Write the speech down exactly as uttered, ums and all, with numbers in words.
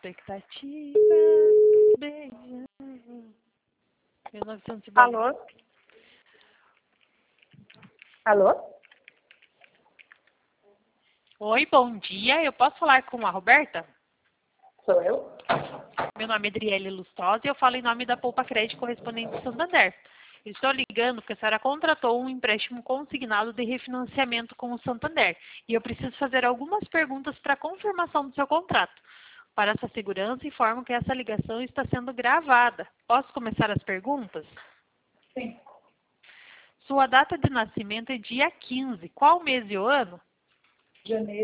expectativa, beijando. mil novecentos e Alô? Alô? Oi, bom dia. Eu posso falar com a Roberta? Sou eu? Meu nome é Adriele Lustosa e eu falo em nome da Poupa Crédito Correspondente Santander. Estou ligando porque a senhora contratou um empréstimo consignado de refinanciamento com o Santander e eu preciso fazer algumas perguntas para confirmação do seu contrato. Para essa segurança, informo que essa ligação está sendo gravada. Posso começar as perguntas? Sim. Sua data de nascimento é dia quinze. Qual mês e o ano? Janeiro.